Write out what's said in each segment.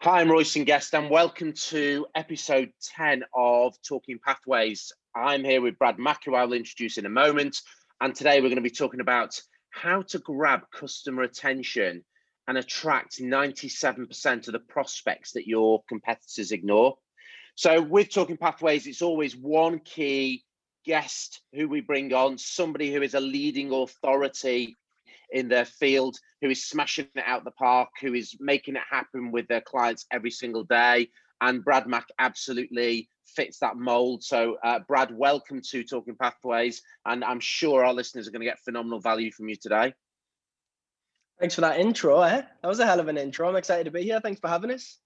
Hi, I'm Royce Guest, and welcome to episode 10 of Talking Pathways. I'm here with Brad Mack, who I will introduce in a moment. And today we're going to be talking about how to grab customer attention and attract 97% of the prospects that your competitors ignore. So with Talking Pathways, it's always one key guest who we bring on, somebody who is a leading authority in their field, who is smashing it out the park, who is making it happen with their clients every single day. And Brad Mack absolutely fits that mold. So Brad, welcome to Talking Pathways. And I'm sure our listeners are going to get phenomenal value from you today. Thanks for that intro. That was a hell of an intro. I'm excited to be here. Thanks for having us.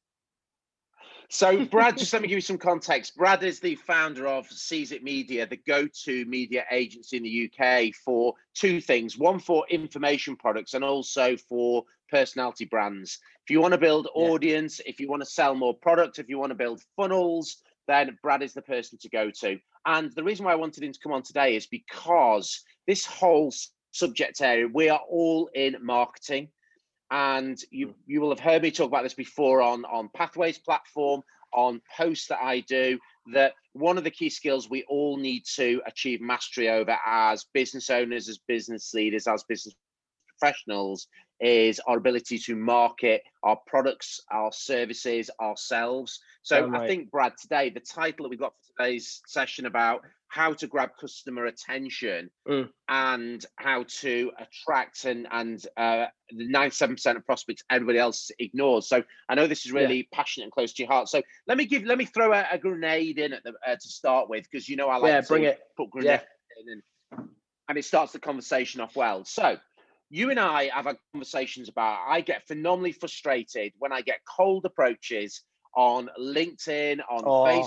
So Brad, just let me give you some context. Brad is the founder of Seize It Media, the go-to media agency in the UK for two things. One, for information products, and also for personality brands. If you want to build audience, if you want to sell more product, if you want to build funnels, then Brad is the person to go to. And the reason why I wanted him to come on today is because this whole subject area, we are all in marketing. And you will have heard me talk about this before on Pathways platform, on posts that I do, that one of the key skills we all need to achieve mastery over as business owners, as business leaders, as business professionals is our ability to market our products, our services, ourselves. So I think, Brad, today, the title that we've got for today's session about how to grab customer attention and how to attract and the 97% of prospects everybody else ignores. So I know this is really passionate and close to your heart. So let me throw a grenade in at the to start with, because I like to put grenade in and it starts the conversation off well. So you and I have had conversations about, I get phenomenally frustrated when I get cold approaches on LinkedIn, on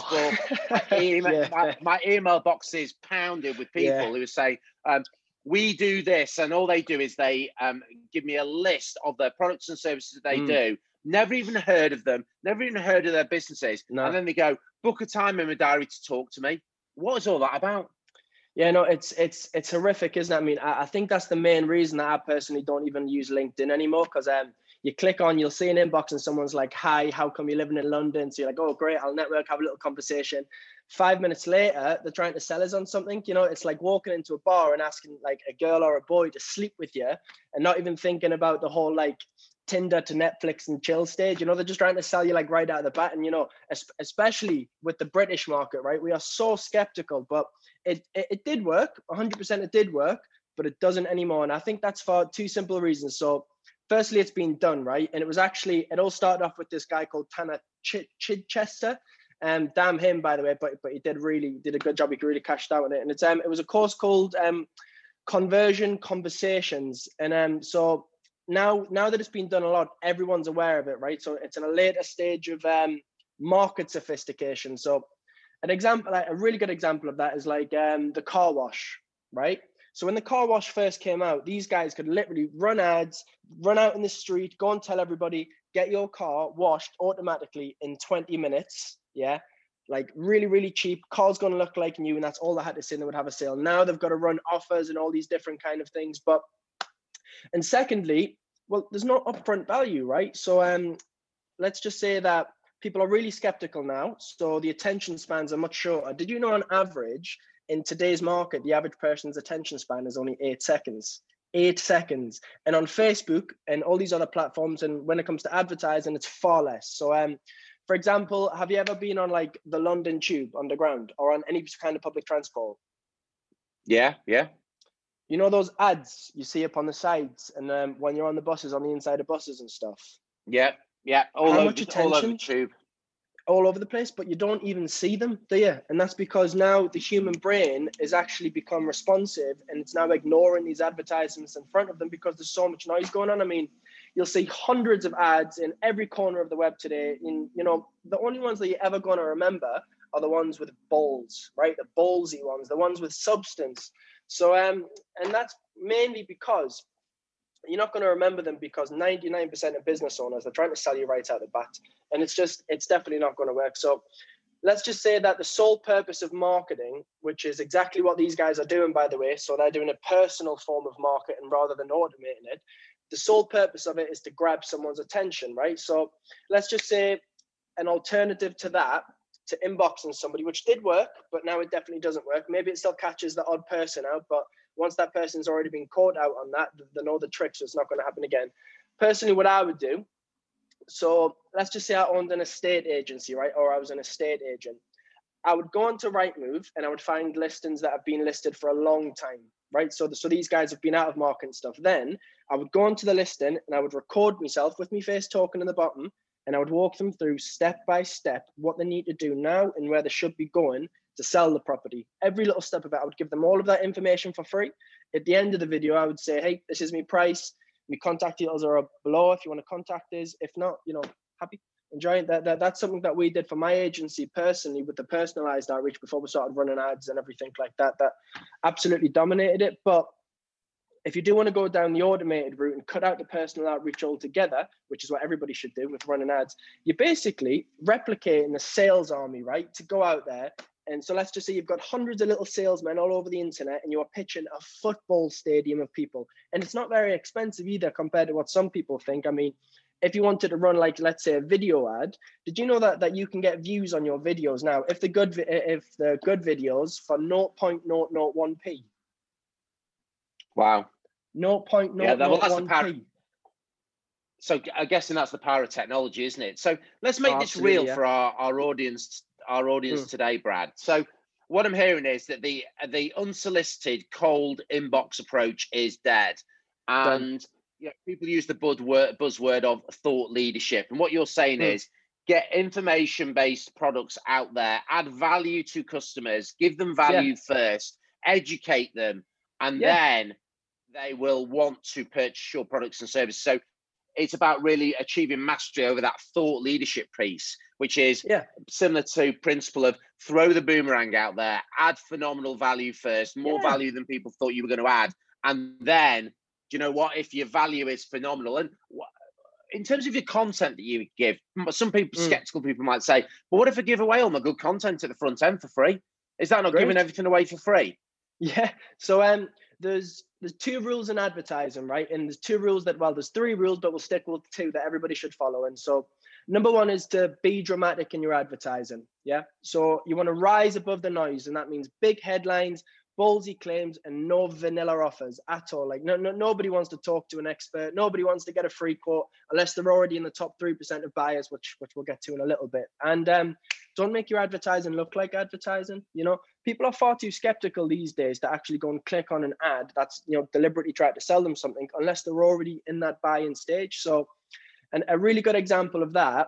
Facebook. My email box is pounded with people who say, we do this, and all they do is they give me a list of their products and services that they do. Never even heard of them, never even heard of their businesses. And then they go, book a time in my diary to talk to me. What is all that about? Yeah, no, it's horrific, isn't it? I mean, I think that's the main reason that I personally don't even use LinkedIn anymore, because you click on, you'll see an inbox and someone's like, hi, how come you're living in London? So you're like, oh, great, I'll network, have a little conversation. 5 minutes later, they're trying to sell us on something. It's like walking into a bar and asking like a girl or a boy to sleep with you and not even thinking about the whole like Tinder to Netflix and chill stage. They're just trying to sell you like right out of the bat. And, especially with the British market, right? We are so skeptical, but it did work. 100% it did work, but it doesn't anymore. And I think that's for two simple reasons. So firstly, it's been done, right? And it all started off with this guy called Tanner Chichester. Damn him, by the way, but he did a good job. He really cashed out on it. And it was a course called Conversion Conversations. And so now that it's been done a lot, everyone's aware of it, right? So it's in a later stage of market sophistication. So a really good example of that is like the car wash, right? So when the car wash first came out, these guys could literally run ads, run out in the street, go and tell everybody, get your car washed automatically in 20 minutes. Yeah. Like really, really cheap. Car's going to look like new. And that's all they had to say. And they would have a sale. Now they've got to run offers and all these different kind of things. And secondly, well, there's no upfront value, right? So let's just say that people are really skeptical now. So the attention spans are much shorter. Did you know on average, in today's market, the average person's attention span is only 8 seconds. 8 seconds. And on Facebook and all these other platforms, and when it comes to advertising, it's far less. So for example, have you ever been on like the London Tube Underground or on any kind of public transport? Yeah. Those ads you see up on the sides and when you're on the buses, on the inside of buses and stuff? Yeah. All over the tube. All over the place, but you don't even see them, do you? And that's because now the human brain has actually become responsive and it's now ignoring these advertisements in front of them because there's so much noise going on. I mean, you'll see hundreds of ads in every corner of the web today. The only ones that you're ever going to remember are the ones with balls, right? The ballsy ones, the ones with substance. So, and that's mainly because you're not going to remember them because 99% of business owners are trying to sell you right out the bat. And it's definitely not going to work. So let's just say that the sole purpose of marketing, which is exactly what these guys are doing, by the way, so they're doing a personal form of marketing rather than automating it. the sole purpose of it is to grab someone's attention, right? So let's just say an alternative to that, to inboxing somebody, which did work, but now it definitely doesn't work. Maybe it still catches the odd person out, but once that person's already been caught out on that, they know the trick, so it's not going to happen again. Personally, what I would do, so let's just say I owned an estate agency, right? Or I was an estate agent. I would go onto Rightmove and I would find listings that have been listed for a long time, right? So these guys have been out of market and stuff. Then I would go onto the listing and I would record myself with my face talking in the bottom, and I would walk them through step by step what they need to do now and where they should be going to sell the property. Every little step of it, I would give them all of that information for free. At the end of the video, I would say, hey, this is my price. My contact details are below if you want to contact us. If not, happy. Enjoy that's something that we did for my agency personally with the personalized outreach before we started running ads and everything like that. That absolutely dominated it. But if you do want to go down the automated route and cut out the personal outreach altogether, which is what everybody should do with running ads, you're basically replicating the sales army, right? To go out there. And so let's just say you've got hundreds of little salesmen all over the internet and you're pitching a football stadium of people. And it's not very expensive either compared to what some people think. I mean, if you wanted to run, like, let's say a video ad, did you know that you can get views on your videos now if the good videos for 0.001p? Wow. 0.001p. So I'm guessing that's the power of technology, isn't it? So let's make this real for our audience today, Brad. So what I'm hearing is that the unsolicited cold inbox approach is dead. And people use the buzzword of thought leadership. And what you're saying is get information-based products out there, add value to customers, give them value first, educate them, and then they will want to purchase your products and services. So it's about really achieving mastery over that thought leadership piece, which is similar to principle of throw the boomerang out there, add phenomenal value first, more value than people thought you were going to add. And then, do you know what? If your value is phenomenal, and in terms of your content that you give, some people, skeptical people might say, but what if I give away all my good content at the front end for free? Is that not giving everything away for free? Yeah. So there's two rules in advertising, right? And there's two rules there's three rules, but we'll stick with two that everybody should follow. And so number one is to be dramatic in your advertising. Yeah. So you want to rise above the noise, and that means big headlines, ballsy claims, and no vanilla offers at all. Like nobody wants to talk to an expert. Nobody wants to get a free quote unless they're already in the top 3% of buyers, which we'll get to in a little bit. And don't make your advertising look like advertising. People are far too skeptical these days to actually go and click on an ad that's deliberately trying to sell them something unless they're already in that buy-in stage. So, and a really good example of that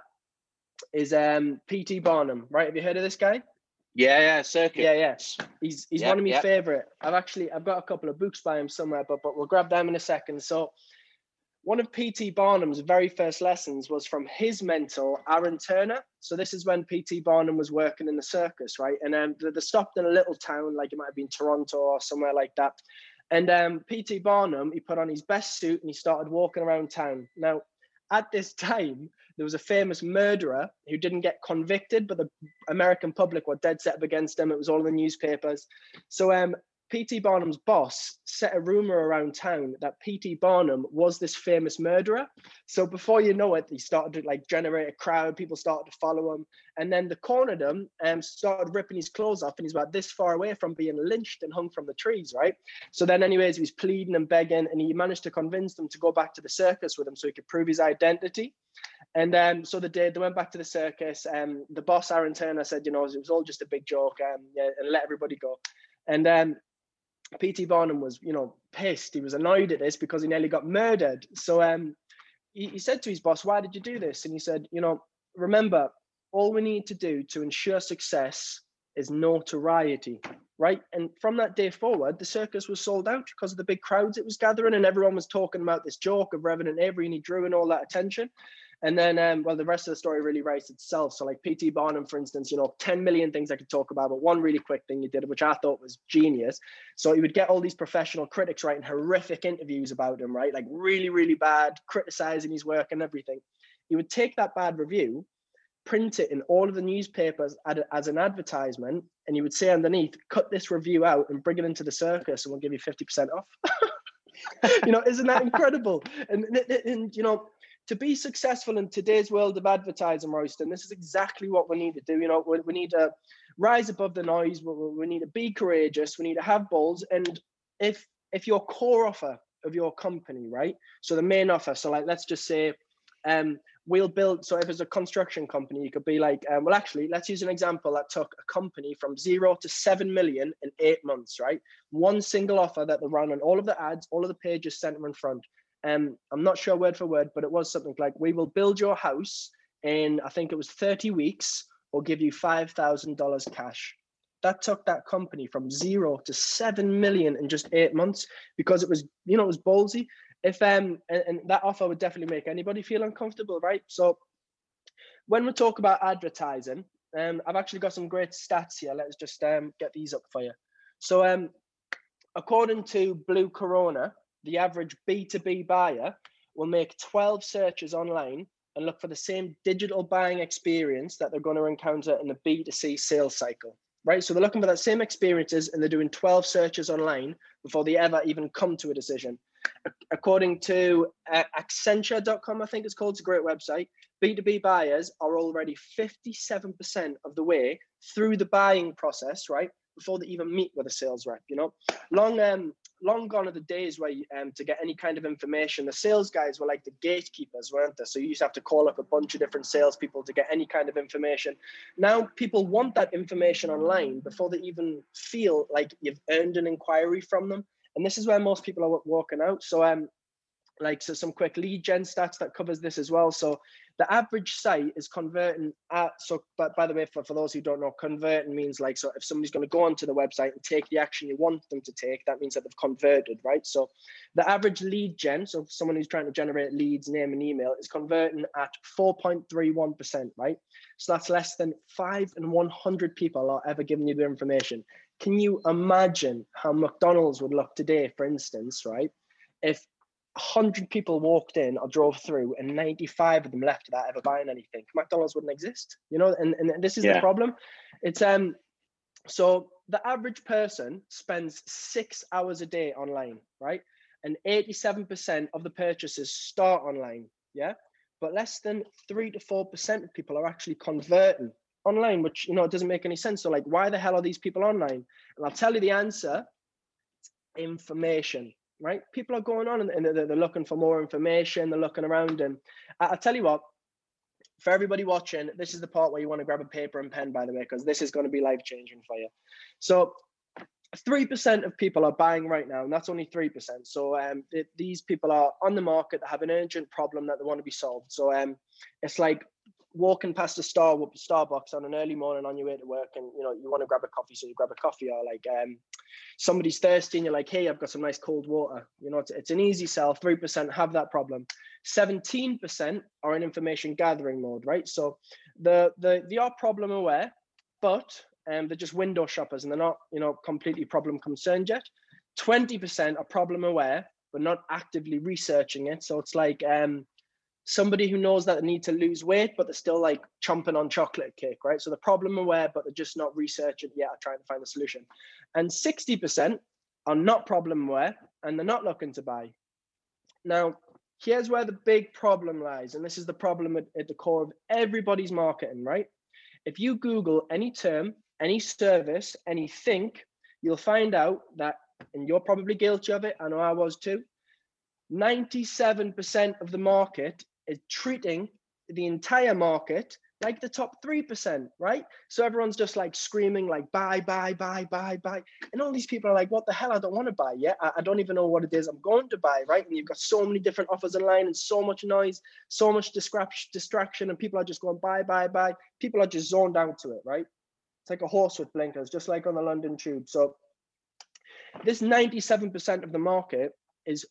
is P.T. Barnum, right? Have you heard of this guy? Yeah, Circuit. Yeah. He's one of my favorite. I've got a couple of books by him somewhere, but we'll grab them in a second. So one of P.T. Barnum's very first lessons was from his mentor, Aaron Turner. So this is when P.T. Barnum was working in the circus, right? And they stopped in a little town, like it might have been Toronto or somewhere like that. And P.T. Barnum, he put on his best suit and he started walking around town. Now, at this time, there was a famous murderer who didn't get convicted, but the American public were dead set up against him. It was all in the newspapers. So P.T. Barnum's boss set a rumor around town that P.T. Barnum was this famous murderer. So before you know it, he started to generate a crowd. People started to follow him. And then they cornered him and started ripping his clothes off. And he's about this far away from being lynched and hung from the trees, right? So then anyways, he was pleading and begging, and he managed to convince them to go back to the circus with him so he could prove his identity. And so they went back to the circus. The boss, Aaron Turner, said, it was all just a big joke, and let everybody go. And P.T. Barnum was, pissed. He was annoyed at this because he nearly got murdered. So he said to his boss, why did you do this? And he said, remember, all we need to do to ensure success is notoriety, right? And from that day forward, the circus was sold out because of the big crowds it was gathering, and everyone was talking about this joke of Reverend Avery, and he drew in all that attention. And then, the rest of the story really writes itself. So like P.T. Barnum, for instance, 10 million things I could talk about, but one really quick thing he did, which I thought was genius. So he would get all these professional critics writing horrific interviews about him, right? Like really, really bad, criticizing his work and everything. He would take that bad review, print it in all of the newspapers as an advertisement, and he would say underneath, cut this review out and bring it into the circus and we'll give you 50% off. Isn't that incredible? And to be successful in today's world of advertising, Royston, this is exactly what we need to do. We need to rise above the noise. We need to be courageous. We need to have balls. And if your core offer of your company, right? So the main offer, so like, let's just say, we'll build, so if it's a construction company, you could be like, well, actually, let's use an example that took a company from 0 to 7 million in 8 months, right? One single offer that they ran on all of the ads, all of the pages center in front. I'm not sure word for word, but it was something like, we will build your house in, I think it was 30 weeks, or give you $5,000 cash. That took that company from 0 to 7 million in just 8 months, because it was, it was ballsy. If and that offer would definitely make anybody feel uncomfortable, right? So when we talk about advertising, I've actually got some great stats here. Let's just get these up for you. So according to Blue Corona, the average B2B buyer will make 12 searches online and look for the same digital buying experience that they're going to encounter in the B2C sales cycle, right? So they're looking for that same experiences, and they're doing 12 searches online before they ever even come to a decision. According to Accenture.com, I think it's called, it's a great website, B2B buyers are already 57% of the way through the buying process, right? Before they even meet with a sales rep, long gone are the days where to get any kind of information, the sales guys were like the gatekeepers, weren't they? So you used to have to call up a bunch of different salespeople to get any kind of information. Now people want that information online before they even feel like you've earned an inquiry from them. And this is where most people are walking out. So so some quick lead gen stats that covers this as well. So the average site is converting but by the way, for those who don't know, converting means like, so if somebody's going to go onto the website and take the action you want them to take, that means that they've converted, right? So the average lead gen, so someone who's trying to generate leads, name and email, is converting at 4.31%, right? So that's less than 5 in 100 people are ever giving you the information. Can you imagine how McDonald's would look today, for instance, right? If 100 people walked in or drove through and 95 of them left without ever buying anything, McDonald's wouldn't exist, and this is the problem. It's so the average person spends 6 hours a day online, right? And 87% of the purchases start online, yeah? But less than 3 to 4% of people are actually converting online, which, it doesn't make any sense. So like, why the hell are these people online? And I'll tell you the answer. It's information. Right? People are going on and they're looking for more information. They're looking around, and I'll tell you what, for everybody watching, this is the part where you want to grab a paper and pen, by the way, because this is going to be life-changing for you. So 3% of people are buying right now, and that's only 3%. So these people are on the market that have an urgent problem that they want to be solved. So it's like walking past a Starbucks on an early morning on your way to work, and you want to grab a coffee, so you grab a coffee. Or like somebody's thirsty and you're like, hey, I've got some nice cold water. It's an easy sell. 3% have that problem. 17% are in information gathering mode, right? So they are problem aware, but they're just window shoppers and they're not completely problem concerned yet. 20% are problem aware but not actively researching it. So it's like somebody who knows that they need to lose weight, but they're still like chomping on chocolate cake, right? So they're problem aware, but they're just not researching yet or trying to find a solution. And 60% are not problem aware and they're not looking to buy. Now, here's where the big problem lies. And this is the problem at the core of everybody's marketing, right? If you Google any term, any service, anything, you'll find out that, and you're probably guilty of it, I know I was too, 97% of the market is treating the entire market like the top 3%, right? So everyone's just like screaming like buy, buy, buy, buy, buy. And all these people are like, what the hell? I don't want to buy yet. I don't even know what it is I'm going to buy, right? And you've got so many different offers online and so much noise, so much distraction, and people are just going buy, buy, buy. People are just zoned out to it, right? It's like a horse with blinkers, just like on the London Tube. So this 97% of the market is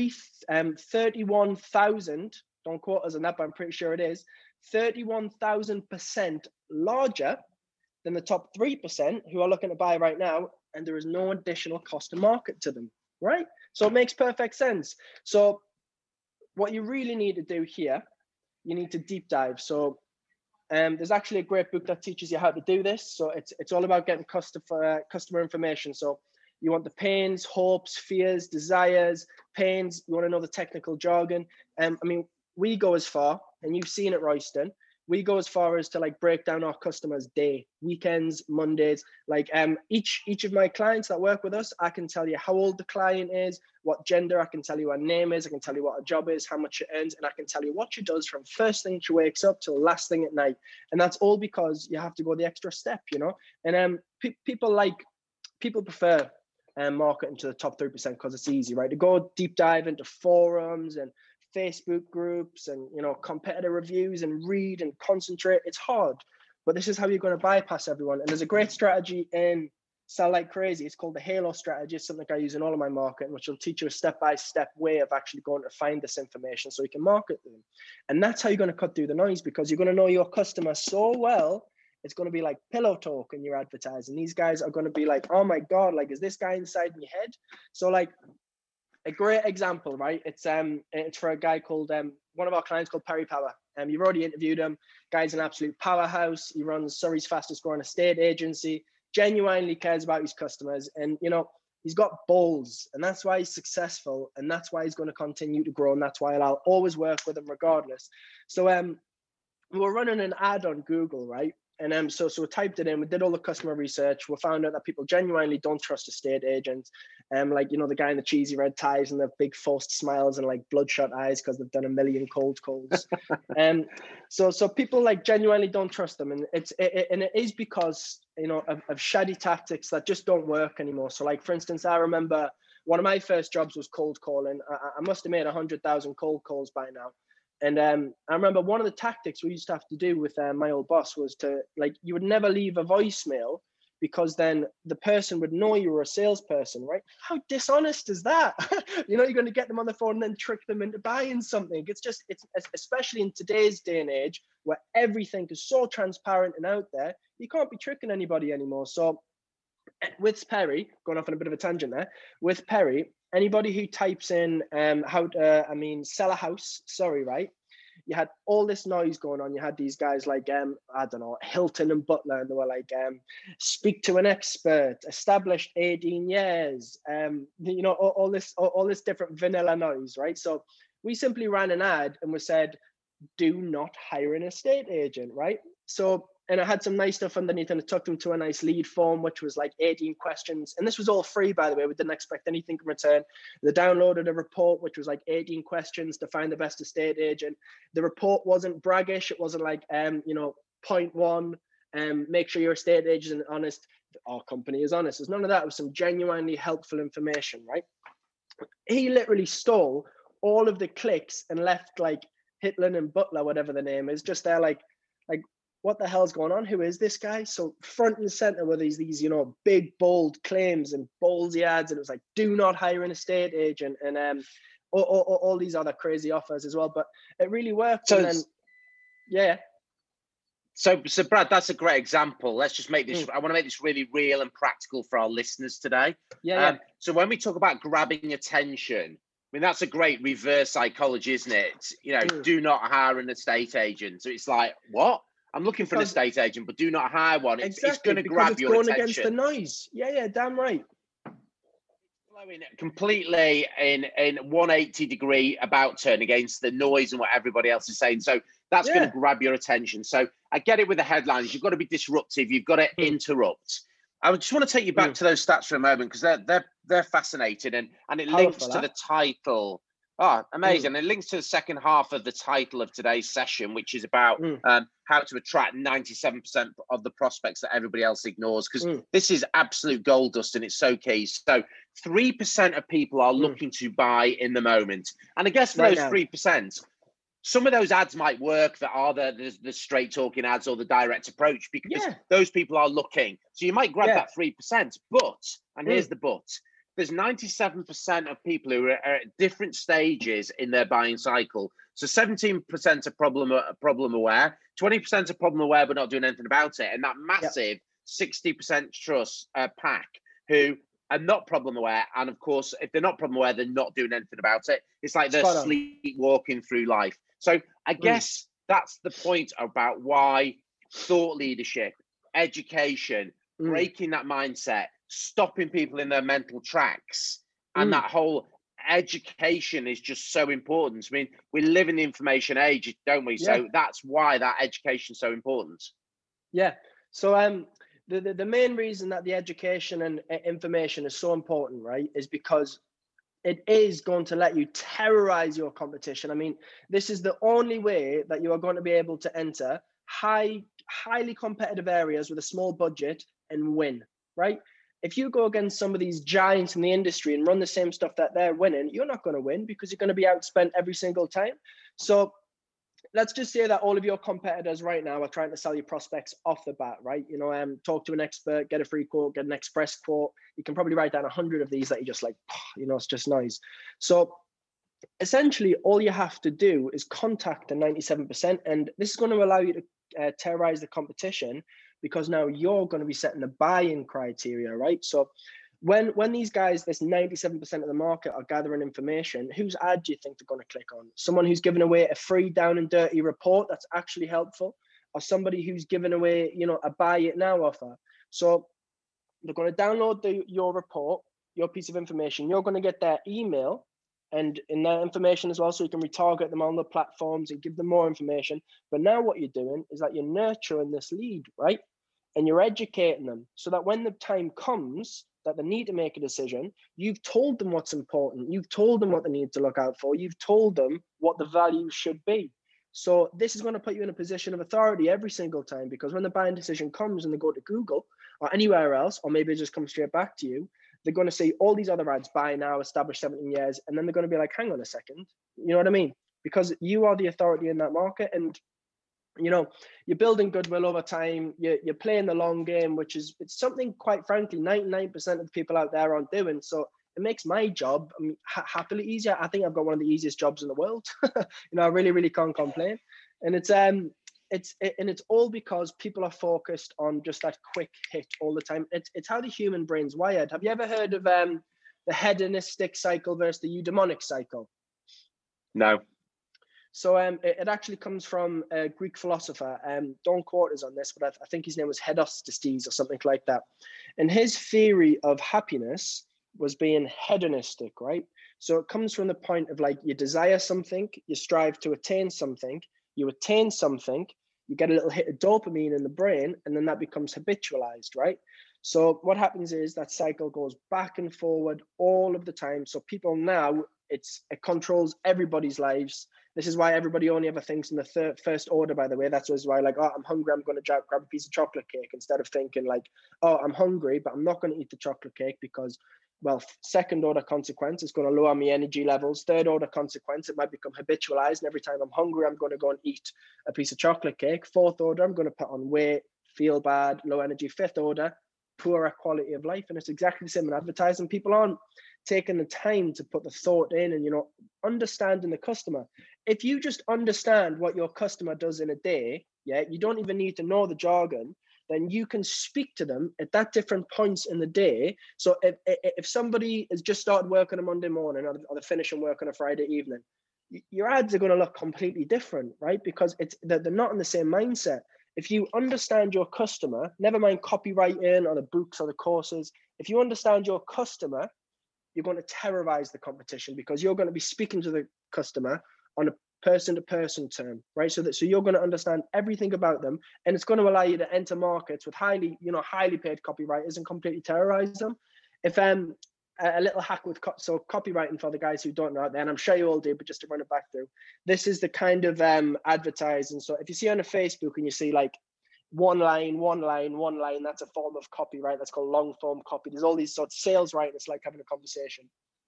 31,000, don't quote us on that, but I'm pretty sure it is, 31,000% larger than the top 3% who are looking to buy right now, and there is no additional cost to market to them, right? So it makes perfect sense. So what you really need to do here, you need to deep dive. So there's actually a great book that teaches you how to do this. So it's all about getting customer information. So you want the pains, hopes, fears, desires, pains, you want to know the technical jargon. I mean, we go as far, and you've seen it, Royston. We go as far as to like break down our customers' day, weekends, Mondays. Like each of my clients that work with us, I can tell you how old the client is, what gender, I can tell you what her name is, I can tell you what her job is, how much she earns, and I can tell you what she does from first thing she wakes up till last thing at night. And that's all because you have to go the extra step, you know. And people prefer marketing to the top 3% because it's easy, right? To go deep dive into forums and Facebook groups and, you know, competitor reviews and read and concentrate. It's hard, but this is how you're going to bypass everyone. And there's a great strategy in Sell Like Crazy. It's called the Halo strategy. It's something I use in all of my marketing, which will teach you a step-by-step way of actually going to find this information so you can market them. And that's how you're going to cut through the noise, because you're going to know your customer so well. It's going to be like pillow talk in your advertising. These guys are going to be like, oh my God, like, is this guy inside my head? So like, a great example, right? It's for a guy called one of our clients called Perry Power. You've already interviewed him. Guy's an absolute powerhouse. He runs Surrey's fastest growing estate agency. Genuinely cares about his customers, and you know, he's got balls, and that's why he's successful, and that's why he's going to continue to grow, and that's why I'll always work with him regardless. So we were running an ad on Google, right? And so we typed it in, we did all the customer research, we found out that people genuinely don't trust estate agents. Like, you know, the guy in the cheesy red ties and the big forced smiles and like bloodshot eyes because they've done a million cold calls. So people like genuinely don't trust them. And it is because, you know, of shady tactics that just don't work anymore. So like, for instance, I remember one of my first jobs was cold calling. I must have made 100,000 cold calls by now. And I remember one of the tactics we used to have to do with my old boss was to, like, you would never leave a voicemail because then the person would know you were a salesperson, right? How dishonest is that? You know, you're going to get them on the phone and then trick them into buying something. It's especially in today's day and age where everything is so transparent and out there, you can't be tricking anybody anymore. So with Perry, going off on a bit of a tangent there, with Perry, anybody who types in sell a house, sorry, right? You had all this noise going on. You had these guys like, I don't know, Hilton and Butler, and they were like, speak to an expert, established 18 years, you know, all this different vanilla noise, right? So we simply ran an ad and we said, do not hire an estate agent, right? So, and I had some nice stuff underneath, and it took them to a nice lead form, which was like 18 questions. And this was all free, by the way. We didn't expect anything in return. They downloaded a report, which was like 18 questions to find the best estate agent. The report wasn't braggish. It wasn't like, you know, point one, make sure your estate agent is honest. Our company is honest. There's none of that. It was some genuinely helpful information, right? He literally stole all of the clicks and left like Hitler and Butler, whatever the name is, just there like, what the hell's going on? Who is this guy? So front and center were these, you know, big, bold claims and ballsy ads. And it was like, do not hire an estate agent. And all these other crazy offers as well. But it really worked. So, and then, yeah. So Brad, that's a great example. Let's just make this, I want to make this really real and practical for our listeners today. Yeah. So when we talk about grabbing attention, I mean, that's a great reverse psychology, isn't it? You know, do not hire an estate agent. So it's like, what? I'm looking for an estate agent, but do not hire one. It's going to grab your attention. Against the noise. Yeah, damn right. Blowing completely in 180-degree about turn against the noise and what everybody else is saying. So that's going to grab your attention. So I get it with the headlines. You've got to be disruptive. You've got to interrupt. I just want to take you back to those stats for a moment because they're fascinating and it links to the title. Oh, amazing. It links to the second half of the title of today's session, which is about how to attract 97% of the prospects that everybody else ignores, because this is absolute gold dust and it's so key. So 3% of people are looking to buy in the moment. And I guess for those 3%, some of those ads might work that are the straight talking ads or the direct approach, because those people are looking. So you might grab that 3%, but, and here's the but, there's 97% of people who are at different stages in their buying cycle. So 17% are problem aware, 20% are problem aware but not doing anything about it. And that massive 60% trust pack who are not problem aware. And of course, if they're not problem aware, they're not doing anything about it. It's like they're sleepwalking through life. So I guess that's the point about why thought leadership, education, breaking that mindset, stopping people in their mental tracks, and that whole education is just so important. I mean, we live in the information age, don't we? Yeah. So that's why that education is so important. Yeah. So the main reason that the education and information is so important, right, is because it is going to let you terrorize your competition. I mean, this is the only way that you are going to be able to enter highly competitive areas with a small budget and win, right? If you go against some of these giants in the industry and run the same stuff that they're winning, you're not going to win because you're going to be outspent every single time. So let's just say that all of your competitors right now are trying to sell you prospects off the bat, right? You know, talk to an expert, get a free quote, get an express quote. You can probably write down 100 of these that you just like, you know, it's just noise. So essentially, all you have to do is contact the 97%, and this is going to allow you to terrorize the competition because now you're going to be setting the buy-in criteria, right? So when these guys, this 97% of the market are gathering information, whose ad do you think they're going to click on? Someone who's giving away a free down and dirty report that's actually helpful, or somebody who's giving away, you know, a buy it now offer? So they're going to download your report, your piece of information. You're going to get their email and in their information as well, so you can retarget them on the platforms and give them more information. But now what you're doing is that you're nurturing this lead, right? And you're educating them so that when the time comes that they need to make a decision, you've told them what's important. You've told them what they need to look out for. You've told them what the value should be. So this is going to put you in a position of authority every single time, because when the buying decision comes and they go to Google or anywhere else, or maybe it just comes straight back to you, they're going to see all these other ads, buy now, established 17 years. And then they're going to be like, hang on a second. You know what I mean? Because you are the authority in that market. And you know, you're building goodwill over time. You're playing the long game, which is, it's something, quite frankly, 99% of the people out there aren't doing. So it makes my job, I mean, happily easier. I think I've got one of the easiest jobs in the world. You know, I really can't complain. And it's all because people are focused on just that quick hit all the time. It's how the human brain's wired. Have you ever heard of the hedonistic cycle versus the eudaimonic cycle? No. So it actually comes from a Greek philosopher. Don't quote us on this, but I think his name was Hedostistes or something like that. And his theory of happiness was being hedonistic, right? So it comes from the point of like, you desire something, you strive to attain something, you attain something, you get a little hit of dopamine in the brain, and then that becomes habitualized, right? So what happens is that cycle goes back and forward all of the time. So people now, it controls everybody's lives. This is why everybody only ever thinks in the first order, by the way. That's why, like, oh, I'm hungry, I'm going to grab a piece of chocolate cake, instead of thinking like, oh, I'm hungry, but I'm not going to eat the chocolate cake because, well, second order consequence, it's going to lower my energy levels. Third order consequence, it might become habitualized. And every time I'm hungry, I'm going to go and eat a piece of chocolate cake. Fourth order, I'm going to put on weight, feel bad, low energy. Fifth order, poorer quality of life. And it's exactly the same in advertising. People aren't taking the time to put the thought in and, you know, understanding the customer. If you just understand what your customer does in a day, yeah, you don't even need to know the jargon, then you can speak to them at that different points in the day. So if somebody has just started work on a Monday morning or they're finishing work on a Friday evening, your ads are going to look completely different, right? Because they're not in the same mindset. If you understand your customer, never mind copywriting or the books or the courses, if you understand your customer, you're going to terrorize the competition, because you're going to be speaking to the customer on a person-to-person term, right? So you're going to understand everything about them, and it's going to allow you to enter markets with highly paid copywriters and completely terrorize them. If a little hack with copywriting for the guys who don't know out there, and I'm sure you all do, but just to run it back through, this is the kind of advertising. So if you see on a Facebook and you see like one line, that's a form of copyright. That's called long form copy. There's all these sorts of sales writing. It's like having a conversation.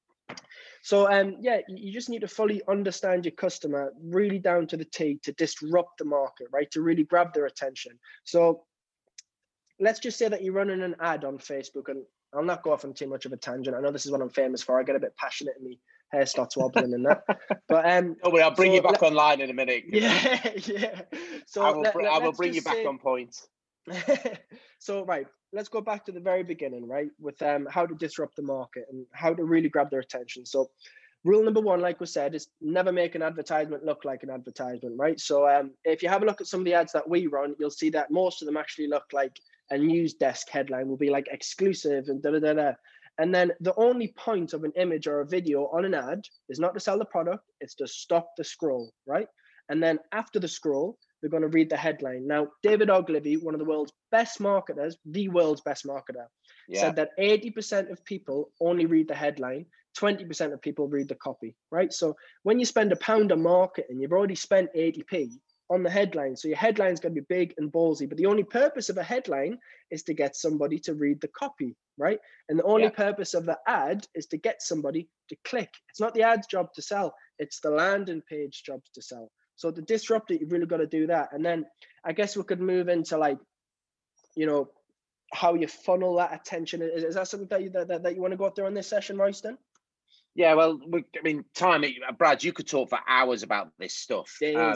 So yeah, you just need to fully understand your customer, really down to the T, to disrupt the market, right? To really grab their attention. So let's just say that you're running an ad on Facebook, and I'll not go off on too much of a tangent. I know this is what I'm famous for. I get a bit passionate and my hair starts wobbling and that. But I'll bring you back online in a minute. Yeah. So I will bring you back on point. So right, let's go back to the very beginning, right? With how to disrupt the market and how to really grab their attention. So rule number one, like we said, is never make an advertisement look like an advertisement, right? So if you have a look at some of the ads that we run, you'll see that most of them actually look like a news desk headline. Will be like exclusive and da da da da. And then the only point of an image or a video on an ad is not to sell the product, it's to stop the scroll, right? And then after the scroll, they're going to read the headline. Now, David Ogilvy, one of the world's best marketers, the world's best marketer, said that 80% of people only read the headline, 20% of people read the copy, right? So when you spend £1 on marketing, you've already spent 80p on the headline. So your headline's going to be big and ballsy, but the only purpose of a headline is to get somebody to read the copy, right? And the only purpose of the ad is to get somebody to click. It's not the ad's job to sell, it's the landing page job to sell. So to disrupt it, you've really got to do that. And then I guess we could move into like, you know, how you funnel that attention. Is that something that you want to go through on this session, Royston? Yeah, well, I mean, Brad, you could talk for hours about this stuff.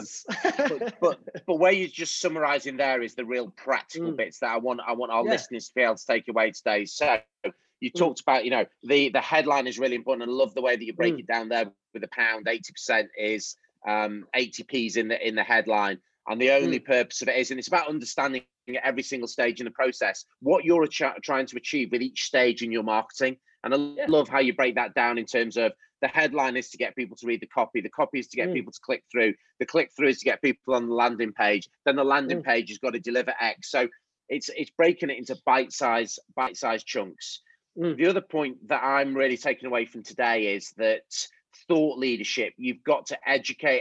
But where you're just summarising there is the real practical bits that I want our listeners to be able to take away today. So you talked about, you know, the headline is really important. I love the way that you break it down there with the pound. 80% is 80p's in the headline, and the only purpose of it is, and it's about understanding at every single stage in the process what you're trying to achieve with each stage in your marketing. And I love how you break that down in terms of the headline is to get people to read the copy is to get people to click through, the click through is to get people on the landing page, then the landing page has got to deliver X. So it's breaking it into bite-sized chunks. The other point that I'm really taking away from today is that thought leadership. You've got to educate,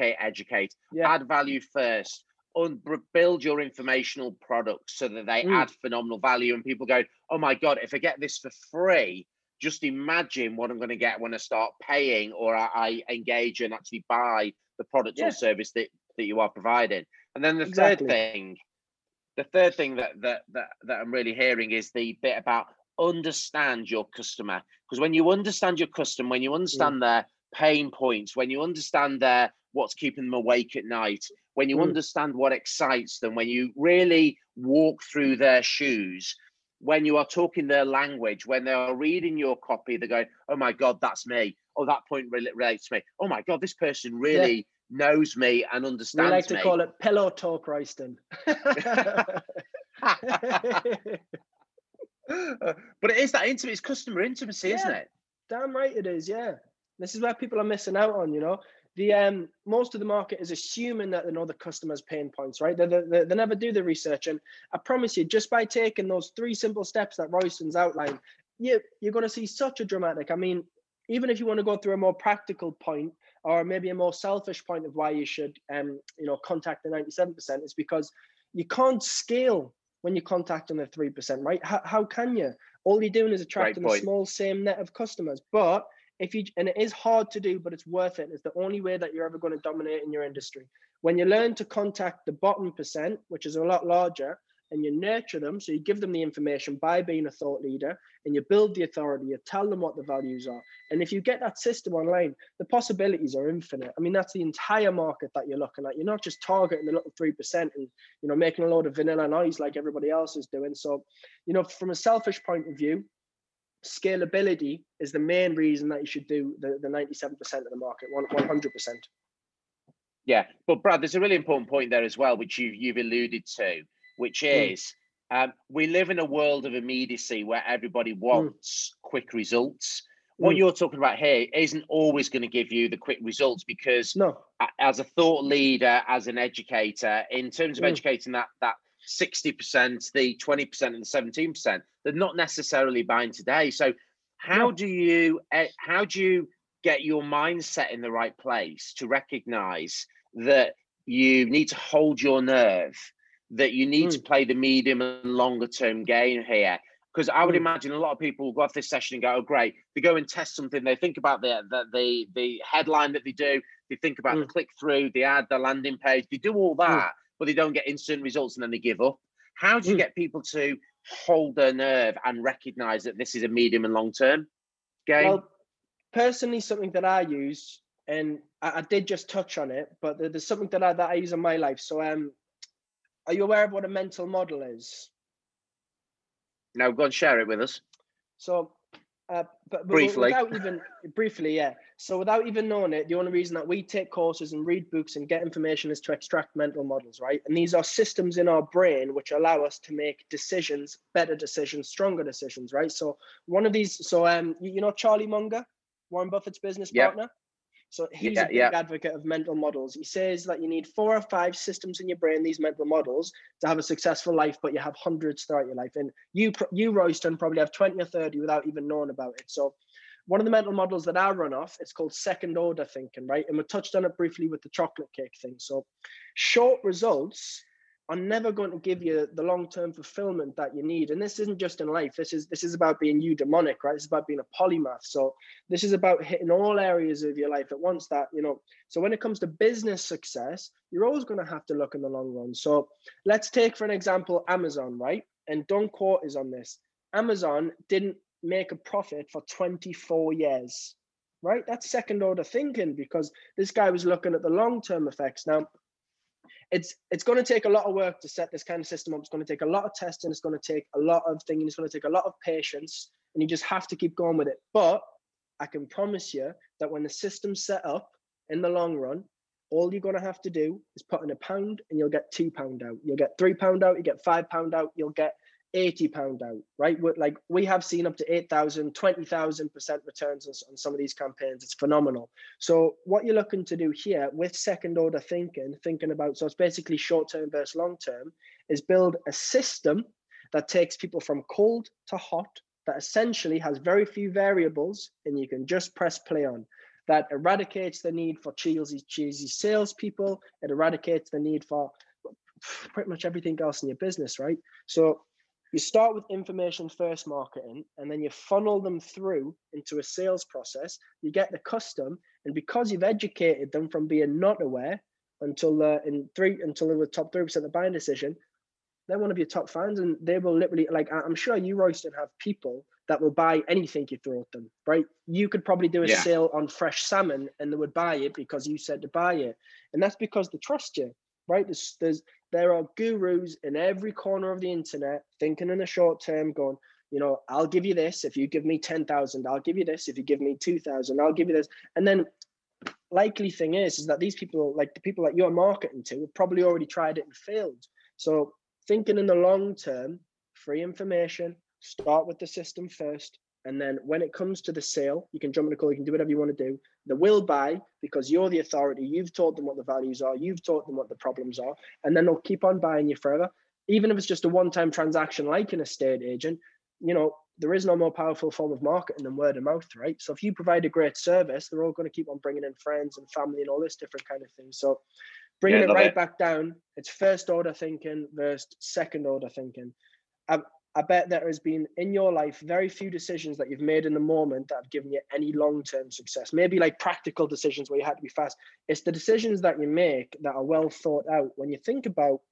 add value first, build your informational products so that they add phenomenal value, and people go, oh my God, if I get this for free, just imagine what I'm going to get when I start paying, or I engage and actually buy the product or service that you are providing. And then the third thing that I'm really hearing is the bit about understand your customer. Because when you understand your customer, when you understand their pain points, when you understand what's keeping them awake at night, when you understand what excites them, when you really walk through their shoes, when you are talking their language, when they are reading your copy, they're going, oh my God, that's me. Oh, that point really relates to me. Oh my God, this person really knows me and understands me. We like to call it pillow talk, Royston. But it is that intimate, it's customer intimacy, isn't it? Damn right it is, yeah. This is where people are missing out on, you know. The most of the market is assuming that they know the customer's pain points, right? They never do the research. And I promise you, just by taking those 3 simple steps that Royston's outlined, you're going to see such a dramatic. I mean, even if you want to go through a more practical point, or maybe a more selfish point of why you should, contact the 97%, is because you can't scale when you're contacting the 3%, right? How can you? All you're doing is attracting a small same net of customers. But and it is hard to do, but it's worth it. It's the only way that you're ever going to dominate in your industry. When you learn to contact the bottom percent, which is a lot larger, and you nurture them, so you give them the information by being a thought leader, and you build the authority, you tell them what the values are. And if you get that system online, the possibilities are infinite. I mean, that's the entire market that you're looking at. You're not just targeting the little 3% and, you know, making a load of vanilla noise like everybody else is doing. So, you know, from a selfish point of view, scalability is the main reason that you should do the 97% of the market, 100%. Yeah, but Brad, there's a really important point there as well, which you've alluded to, which is we live in a world of immediacy where everybody wants quick results. What you're talking about here isn't always going to give you the quick results, because as a thought leader, as an educator, in terms of educating that 60%, the 20% and the 17%, they're not necessarily buying today. So how do you get your mindset in the right place to recognize that you need to hold your nerve, that you need to play the medium and longer term game here? Because I would imagine a lot of people will go off this session and go, oh, great. They go and test something. They think about the headline that they do. They think about the click through, the ad, the landing page. They do all that, but they don't get instant results, and then they give up. How do you get people to hold their nerve and recognize that this is a medium and long term game? Well, personally, something that I use, and I did just touch on it, but there's something that I use in my life. So are you aware of what a mental model is? No, go and share it with us. So But Briefly. without even briefly, yeah. So without even knowing it, the only reason that we take courses and read books and get information is to extract mental models, right? And these are systems in our brain which allow us to make decisions, better decisions, stronger decisions, right? So one of these, you know Charlie Munger, Warren Buffett's business Yep. partner. So he's a big advocate of mental models. He says that you need 4 or 5 systems in your brain, these mental models, to have a successful life, but you have hundreds throughout your life. And you Royston, probably have 20 or 30 without even knowing about it. So one of the mental models that I run off, it's called second order thinking, right? And we touched on it briefly with the chocolate cake thing. So short results are never going to give you the long-term fulfillment that you need. And this isn't just in life. This is about being eudaimonic, right? This is about being a polymath. So this is about hitting all areas of your life at once that, you know, so when it comes to business success, you're always going to have to look in the long run. So let's take, for an example, Amazon, right? And don't quote us on this. Amazon didn't make a profit for 24 years, right? That's second order thinking, because this guy was looking at the long-term effects. Now, it's going to take a lot of work to set this kind of system up. It's going to take a lot of testing. It's going to take a lot of thinking. It's going to take a lot of patience, and you just have to keep going with it. But I can promise you that when the system's set up in the long run, all you're going to have to do is put in £1 and you'll get £2 out. You'll get £3 out. You get £5 out. You'll get £80 out, right? Like we have seen up to 8,000, 20,000% returns on some of these campaigns. It's phenomenal. So what you're looking to do here with second order thinking about, so it's basically short-term versus long-term, is build a system that takes people from cold to hot, that essentially has very few variables, and you can just press play on. That eradicates the need for cheesy salespeople. It eradicates the need for pretty much everything else in your business, right? So you start with information first marketing, and then you funnel them through into a sales process. You get the custom, and because you've educated them from being not aware until they're the top 3% of the buying decision, they're one of your top fans, and they will literally, like, I'm sure you, Royston, have people that will buy anything you throw at them, right? You could probably do a sale on fresh salmon and they would buy it because you said to buy it. And that's because they trust you, right? There are gurus in every corner of the internet thinking in the short term, going, you know, I'll give you this if you give me 10,000. I'll give you this if you give me 2,000. I'll give you this. And then likely thing is that these people, like the people that you're marketing to, have probably already tried it and failed. So thinking in the long term, free information, start with the system first. And then when it comes to the sale, you can jump in the call, you can do whatever you want to do. They will buy because you're the authority. You've taught them what the values are. You've taught them what the problems are. And then they'll keep on buying you forever. Even if it's just a one-time transaction like an estate agent, you know, there is no more powerful form of marketing than word of mouth, right? So if you provide a great service, they're all going to keep on bringing in friends and family and all this different kind of thing. So bringing it right back down, it's first order thinking versus second order thinking. I bet there has been in your life very few decisions that you've made in the moment that have given you any long-term success. Maybe like practical decisions where you had to be fast. It's the decisions that you make that are well thought out. When you think about,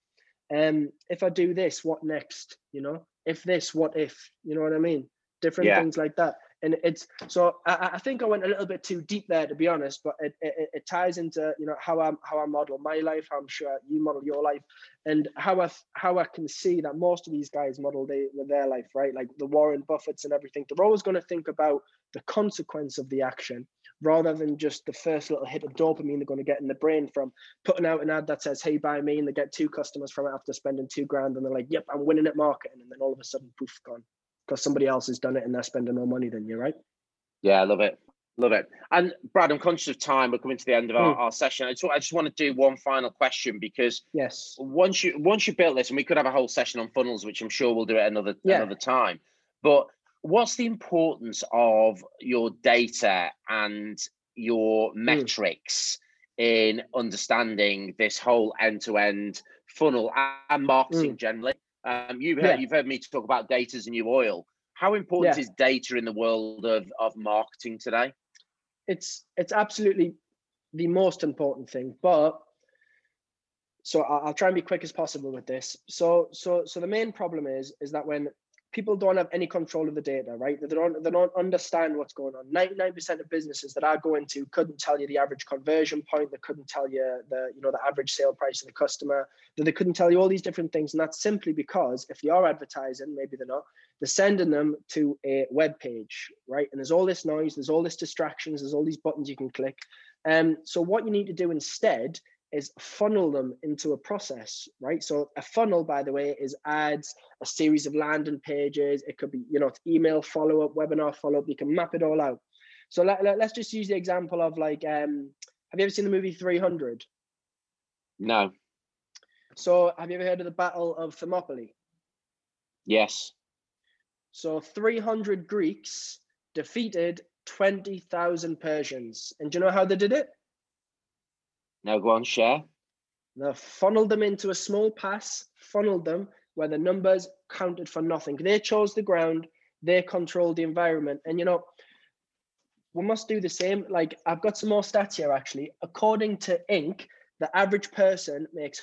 if I do this, what next? You know, if this, what if? You know what I mean? Different things like that. And it's so I think I went a little bit too deep there, to be honest, but it ties into, you know, how I model my life, how I'm sure you model your life, and how I can see that most of these guys model their life, right? Like the Warren Buffetts and everything. They're always going to think about the consequence of the action rather than just the first little hit of dopamine they're going to get in the brain from putting out an ad that says, hey, buy me, and they get 2 customers from it after spending $2,000, and they're like, yep, I'm winning at marketing, and then all of a sudden, poof, gone. Because somebody else has done it and they're spending more money than you, right? Yeah, I love it. Love it. And Brad, I'm conscious of time. We're coming to the end of our session. I just want to do one final question, because once you built this, and we could have a whole session on funnels, which I'm sure we'll do at another time. But what's the importance of your data and your metrics in understanding this whole end-to-end funnel and marketing generally? You've heard me talk about data as a new oil. How important is data in the world of marketing today? It's absolutely the most important thing. But so I'll try and be quick as possible with this. So the main problem is that when people don't have any control of the data, right? They don't understand what's going on. 99% of businesses that I go into couldn't tell you the average conversion point. They couldn't tell you the average sale price of the customer. They couldn't tell you all these different things. And that's simply because if you're advertising, maybe they're not, they're sending them to a web page, right? And there's all this noise, there's all this distractions, there's all these buttons you can click. So what you need to do instead is funnel them into a process, right? So a funnel, by the way, is ads, a series of landing pages. It could be, it's email follow-up, webinar follow-up. You can map it all out. So let's just use the example of like, have you ever seen the movie 300? No. So have you ever heard of the Battle of Thermopylae? Yes. So 300 Greeks defeated 20,000 Persians. And do you know how they did it? No, go on, share. They funneled them into a small pass, funneled them where the numbers counted for nothing. They chose the ground, they controlled the environment. And, we must do the same. Like, I've got some more stats here, actually. According to Inc., the average person makes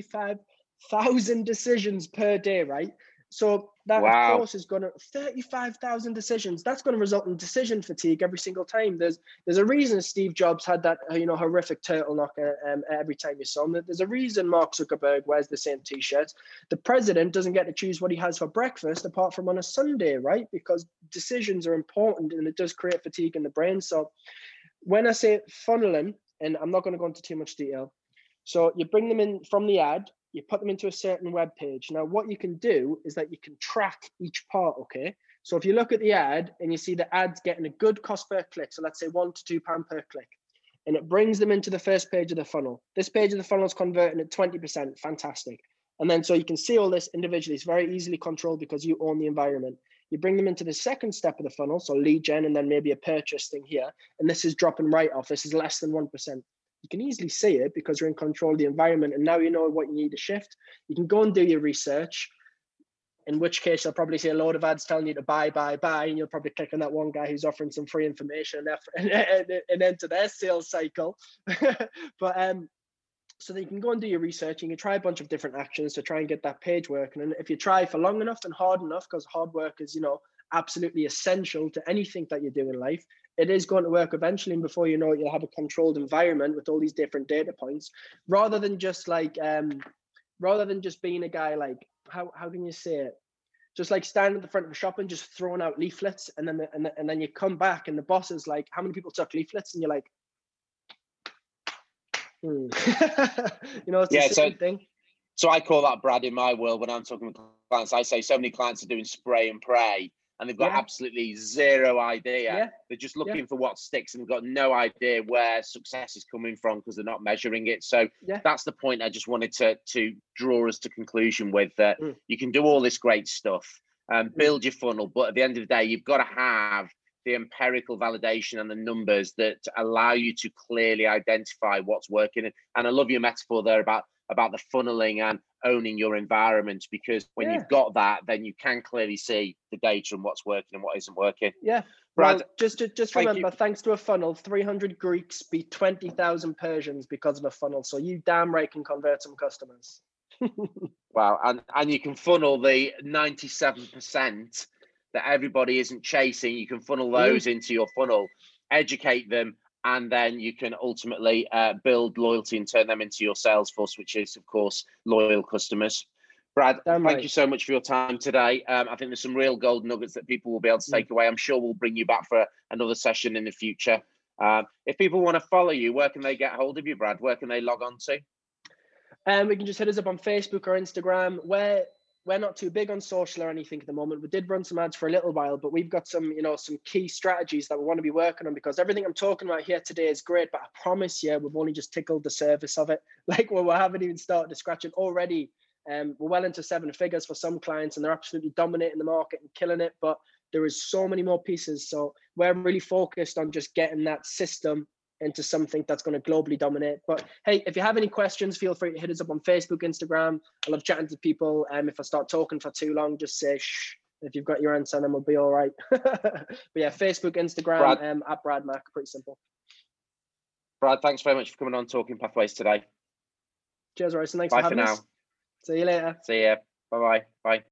35,000 decisions per day, right? So that, wow. of course, is going to 35,000 decisions. That's going to result in decision fatigue every single time. There's a reason Steve Jobs had that horrific turtleneck every time you saw him. There's a reason Mark Zuckerberg wears the same t-shirts. The president doesn't get to choose what he has for breakfast apart from on a Sunday, right? Because decisions are important and it does create fatigue in the brain. So when I say funneling, and I'm not going to go into too much detail, so you bring them in from the ad, you put them into a certain web page. Now, what you can do is that you can track each part, okay? So if you look at the ad and you see the ad's getting a good cost per click, so let's say £1 to £2 per click, and it brings them into the first page of the funnel. This page of the funnel is converting at 20%, fantastic. And then so you can see all this individually. It's very easily controlled because you own the environment. You bring them into the second step of the funnel, so lead gen, and then maybe a purchase thing here. And this is dropping right off. This is less than 1%. You can easily see it because you're in control of the environment and now you know what you need to shift. You can go and do your research, in which case I'll probably see a load of ads telling you to buy, and you'll probably click on that one guy who's offering some free information and enter their sales cycle. But so that you can go and do your research. You can try a bunch of different actions to try and get that page working. And if you try for long enough and hard enough, because hard work is, absolutely essential to anything that you do in life, it is going to work eventually. And before you know it, you'll have a controlled environment with all these different data points, rather than just being a guy like, how can you say it? Just like standing at the front of a shop and just throwing out leaflets, and then you come back and the boss is like, how many people took leaflets? And you're like, it's the same thing. So I call that, Brad, in my world, when I'm talking with clients, I say so many clients are doing spray and pray and they've got absolutely zero idea. Yeah. They're just looking for what sticks and they've got no idea where success is coming from because they're not measuring it. So that's the point I just wanted to draw us to conclusion with, that you can do all this great stuff and build your funnel, but at the end of the day, you've got to have the empirical validation and the numbers that allow you to clearly identify what's working. And I love your metaphor there about the funneling and owning your environment, because when you've got that, then you can clearly see the data and what's working and what isn't working. Yeah. Brad, well, just remember, thanks to a funnel, 300 Greeks beat 20,000 Persians because of a funnel. So you damn right can convert some customers. Wow. And you can funnel the 97% that everybody isn't chasing. You can funnel those into your funnel, educate them, and then you can ultimately build loyalty and turn them into your sales force, which is, of course, loyal customers. Brad, thank you so much for your time today. I think there's some real gold nuggets that people will be able to take away. I'm sure we'll bring you back for another session in the future. If people want to follow you, where can they get hold of you, Brad? Where can they log on to? We can just hit us up on Facebook or Instagram. We're not too big on social or anything at the moment. We did run some ads for a little while, but we've got some key strategies that we want to be working on, because everything I'm talking about here today is great, but I promise you, we've only just tickled the surface of it. Like, we haven't even started to scratch it already. We're well into 7 figures for some clients, and they're absolutely dominating the market and killing it. But there is so many more pieces. So we're really focused on just getting that system into something that's going to globally dominate. But hey, if you have any questions, feel free to hit us up on Facebook, Instagram. I love chatting to people. If I start talking for too long, just say shh. If you've got your answer, then we'll be all right. But yeah, Facebook, Instagram, at Brad Mack, pretty simple. Brad, thanks very much for coming on Talking Pathways today. Cheers, Royce, and thanks for having us. See you later. See ya. Bye-bye. Bye.